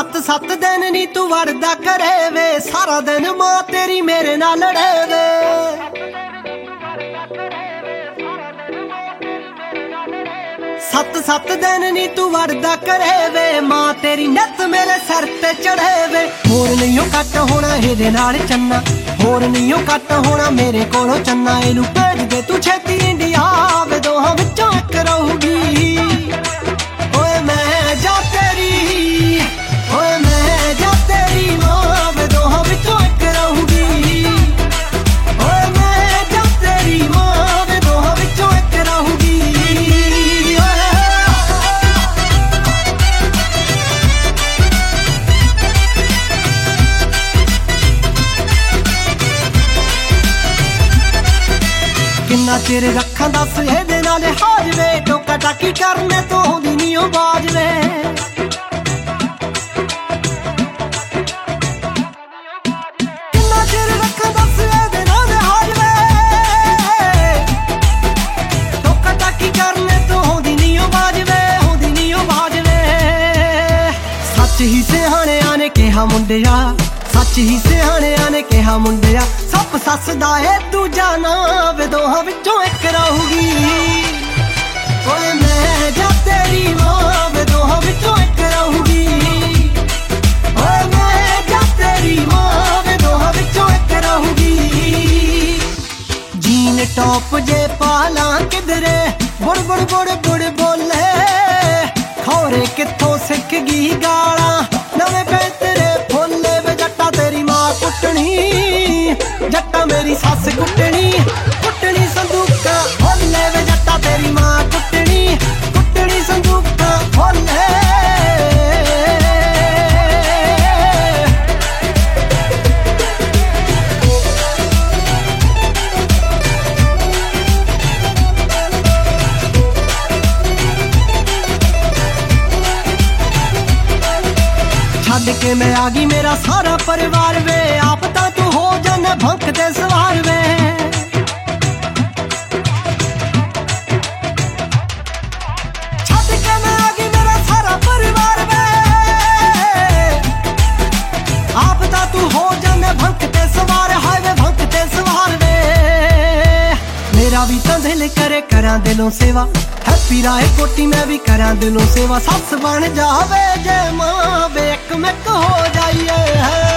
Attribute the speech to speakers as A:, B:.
A: सत दिन नी तू वड़दा करे वे, सारा दिन मां तेरी मेरे नाल लड़े वे। सत दिन नी तू वड़दा करे वे, मां तेरी नित मेरे सर ते चढ़े वे। होर नहीं ओ कट होना एदे नाल चन्ना, होर नहीं ओ कट होना मेरे कोलों चन्ना। इनू भेज दे तू छेती इंडिया वे, दोहां विचों इक रहूगी। ओए मैं जा तेरी, ओए मैं जा तेरी मां वे, दोहां विचों इक रहूगी। ओए मैं जा तेरी मां वे, दोहां विचों इक रहूगी। किन्ना चिर रखा दस एदे नाल हाज वे, टोका टाकी करने तो आउंदी नी ओ बाज वे। किन्ना चिर रखा दस एदे नाल हाज वे, टोका टाकी करने तो आउंदी नी ओ बाज वे, आउंदी नी ओ बाज वे। सच ही सियाणियां ने कहा मुंडिया, सच ही सियाणियां ने कहा मुंडिया। सप सस दा ए दूजा ना वे, दोहां विचों इक रहूगी। ओए मैं जा तेरी मां वे, दोहां विचों इक रहूगी। ओए मैं जा तेरी मां वे, दोहां विचों इक रहूगी। जीन टॉप जे पाला किधरे, बुड़ बुड़ बुड़ बुड़ बोले। खौरे कित्थों सिख गई गाला, नवे पैंतरे फुल्ले वे। जट्टा तेरी मां कुटनी, जट्टा मेरी सस कुटनी, कुटनी संदूका फुल्ले वे। जट्टा तेरी मां कुटनी, कुटनी संदूका फुल्ले। छड्ड के मैं आ गई मेरा सारा परिवार वे, आप तां तू हो जाना भंक ते सवार वे। छड्ड के मैं आ गई मेरा सारा परिवार वे, आप तां तू हो जाना भंक ते सवार। हाय वे भंक ते सवार वे। मेरा भी तां दिल करे करां दिलों सेवा, हैप्पी राय कोटी मैं भी करां दिलों सेवा। सस बन जावे जे मां वे, एक मिक हो जाइए है।